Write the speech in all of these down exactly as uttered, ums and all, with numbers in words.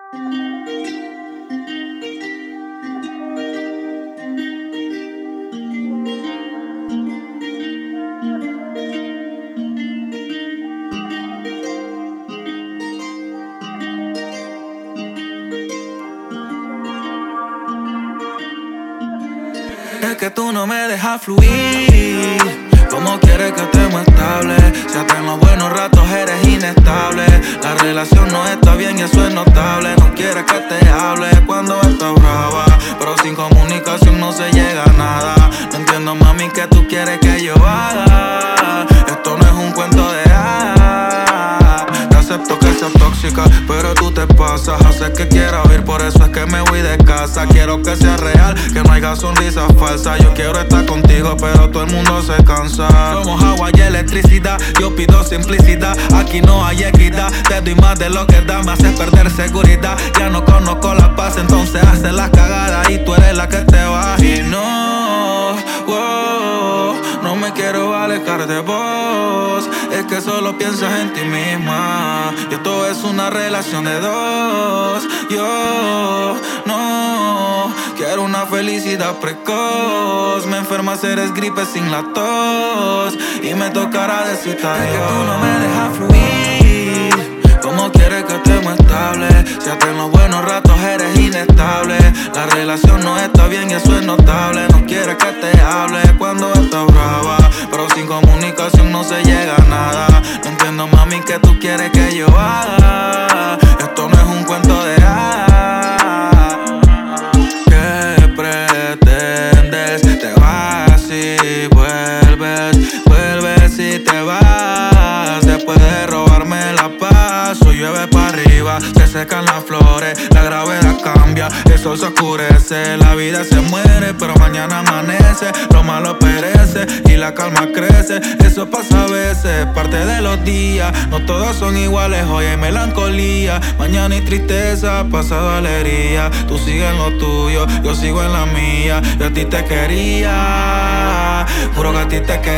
Es que tú no me dejas fluir. ¿Cómo quieres que estemos estable? Si hasta en los buenos ratos eres inestable. La relación no está bien y eso es notable. No quieres que te hable cuando estás brava, pero sin comunicación no se llega a nada. No entiendo, mami, que tú quieres que yo haga. Esto no es un cuento de hadas. Te acepto que seas tóxica, pero tú te pasas. Haces que quiera oír, por eso es que me voy de casa. Quiero que sea real, que no haya sonrisas falsas. Yo quiero estar contigo, pero todo el mundo se cansa. Somos agua y electricidad, yo pido simplicidad. Aquí no hay equidad, te doy más de lo que da. Me haces perder seguridad, ya no conozco la paz. Entonces haces las cagadas y tú eres la que te vas. Y no, wow, no me quiero alejar de vos. Es que solo piensas en ti misma. Y esto es una relación de dos. Yo no quiero una felicidad precoz. Me enfermas, eres gripe sin la tos. Y me tocará decirte adiós. Es que tú no me dejas fluir. ¿Cómo quieres que estemos estable? Si hasta en los buenos ratos eres inestable. La relación no está bien y eso es notable. No quieres que te hable cuando estás brava, pero sin comunicación no se llega a nada. No entiendo, mami, que tú quieres que yo haga. Esto no es un cuento de hadas. ¿Qué pretendes? Te vas y vuelves. Vuelves y te vas. Después de robarme la paz, hoy llueve para arriba, se secan las flores, la gravedad cambia, el sol se oscurece, la vida se muere, pero mañana amanece, lo malo perece y la calma crece. Eso pasa a veces, parte de los días, no todos son iguales. Hoy hay melancolía, mañana hay tristeza, pasado alegría. Tú sigues en lo tuyo, yo sigo en la mía. Yo a ti te quería, juro que a ti te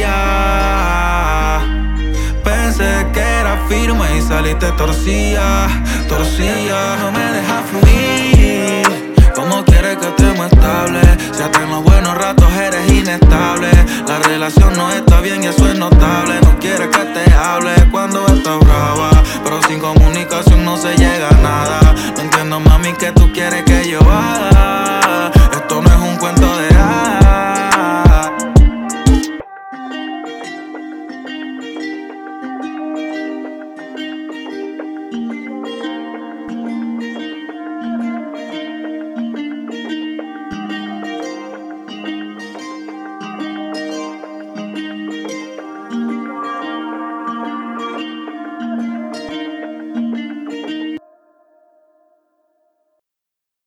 quería. Pensé que era firme y saliste torcida, torcida. No me dejas fluir. ¿Cómo quieres que estemos estable? Si hasta en los buenos ratos eres inestable. La relación no está bien y eso es notable. No quieres que te hable cuando estás brava, pero sin comunicación no se llega a nada. No entiendo, mami, que tú quieres que yo haga.